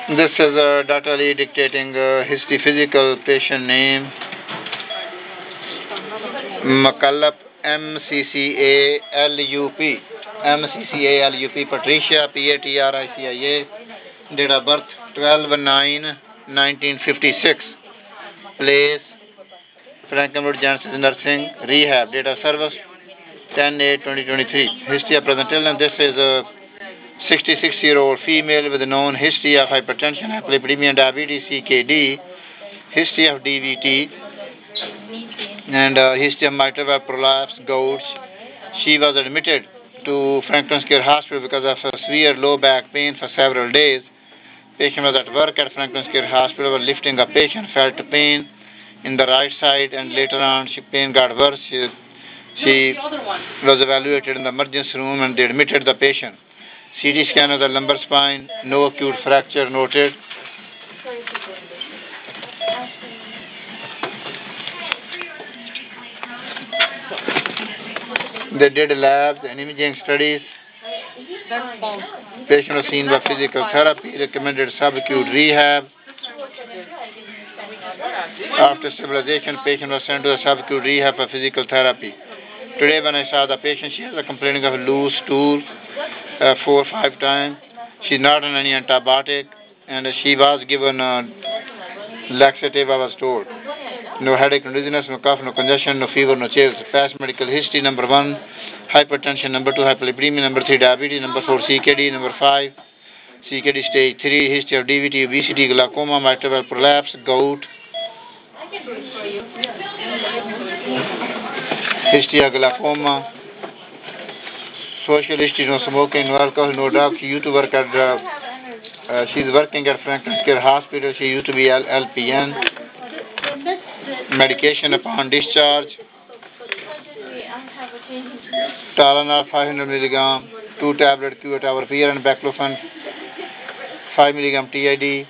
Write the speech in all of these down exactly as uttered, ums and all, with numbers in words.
This is a data lead dictating uh, history physical patient name Makallap M C C A L U P M C C A L U P Patricia P A T R I C I A date of birth twelve nine nineteen fifty-six place Frankenwood Janssen Nursing Rehab date of service ten eight twenty twenty-three history of present illness. This is a sixty-six year old female with a known history of hypertension, hyperlipidemia, diabetes, C K D, history of D V T, and uh, history of mitral valve prolapse, gouts. She was admitted to Franklin's Care Hospital because of a severe low back pain for several days. Patient was at work at Franklin's Care Hospital while lifting a patient, felt pain in the right side, and later on she pain got worse. She, she was evaluated in the emergency room and they admitted the patient. C T scan of the lumbar spine, no acute fracture noted. They did labs and imaging studies. Patient was seen by physical therapy, recommended subacute rehab. After stabilization, patient was sent to the subacute rehab for physical therapy. Today when I saw the patient, she has a complaining of loose stool uh, four or five times. She's not on any antibiotic and she was given a laxative, I was told. No headache, no dizziness, no cough, no congestion, no fever, no chills. Past medical history: number one, hypertension; number two, hyperlipidemia; number three, diabetes; number four, C K D; number five, C K D stage three; history of D V T, obesity, glaucoma, mitral valve prolapse, gout; history of glaucoma, social history: no smoking, no alcohol, no drugs. She used to work at uh, uh, she's working at Franklin's Care Hospital. She used to be L P N. Medication upon discharge: Tylenol five hundred milligram, two tablet Q eight hour fear and baclofen five milligram T I D,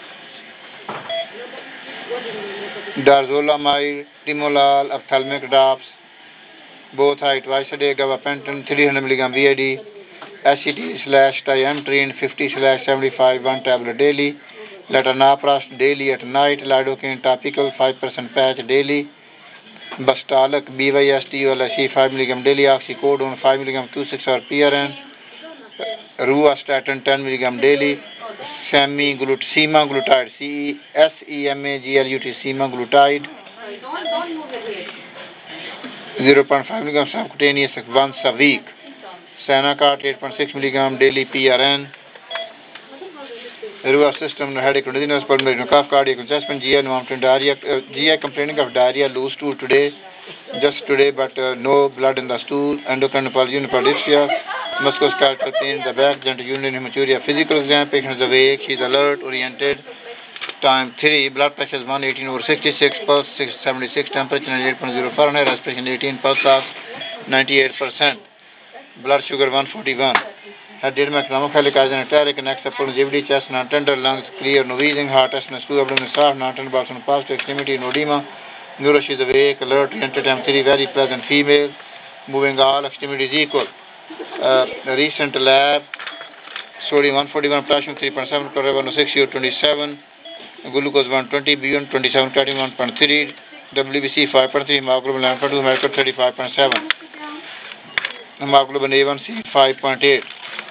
Darzolamide, Timolol, ophthalmic drops, both high twice a day, gabapentin three hundred milligram V I D, S C T slash tiamtrine fifty slash seventy-five, one tablet daily, Latanoprost daily at night, lidocaine topical five percent patch daily, Bastalic B Y S T O L S E five milligram daily, oxycodone five milligram Q six or P R N, Ruvastatin ten milligram daily, semaglutide, semaglutide, C S E M A G L U T, semaglutide, zero point five milligram subcutaneous once a week, Sanacart eight point six milligram daily P R N, Ruva system, no headache, no dizziness, pulmonary, no cough, cardiac adjustment, G I, no vomiting, diarrhea, uh, G I complaining of diarrhea, loose stool today, just today, but uh, no blood in the stool, endocrine nephropathy, nephrodyspsia, musculoskeletal pain in the back, gentle urinary hematuria, physical exam, patient is awake, she is alert, oriented, time three, blood pressure is one eighteen over sixty-six, pulse six seventy-six, temperature ninety-eight point zero Fahrenheit, respiration eighteen, pulse ox ninety-eight percent, blood sugar one forty-one. Had did my chromophilic as an ataric, next upper longevity, chest, non tender, lungs clear, no wheezing, heart test, no stool, abdomen soft, non tender, balls on past, extremity, no edema, neuro, she is awake, alert, oriented, time three, very pleasant female, moving all extremities equal. Uh, recent lab, sodium one forty-one, potassium three point seven, chloride one oh six, U twenty-seven, glucose one twenty, B one twenty-seven, creatinine one point three, W B C five point three, hemoglobin eleven point two, mercury thirty-five point seven, hemoglobin A one C five point eight.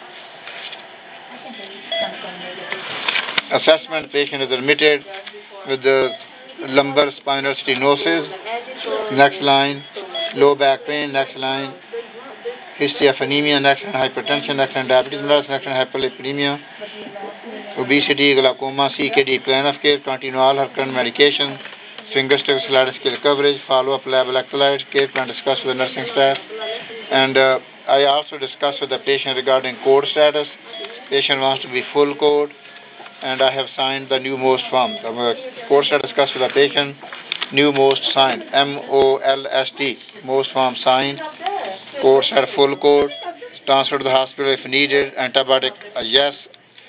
Assessment: patient is admitted with the lumbar spinal stenosis. Next line, low back pain. Next line, history of anemia. Next line, hypertension. Next line, diabetes mellitus. Next line, hyperlipidemia, obesity, glaucoma, C K D. Plan of care: continue all her current medication. Finger stick sliding scale coverage. Follow up lab electrolytes. Care plan discussed with the nursing staff. And uh, I also discussed with the patient regarding code status. Patient wants to be full code, and I have signed the new most form. The code status discussed with the patient. New most signed. M O L S T. Most form signed. Code stat full code. Transfer to the hospital if needed. Antibiotic uh, yes.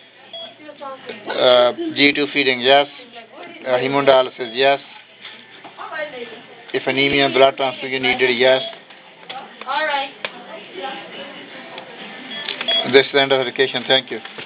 Uh, G two feeding yes. Uh, hemodialysis yes. If anemia, blood transfusion needed, yes. This is the end of the education. Thank you.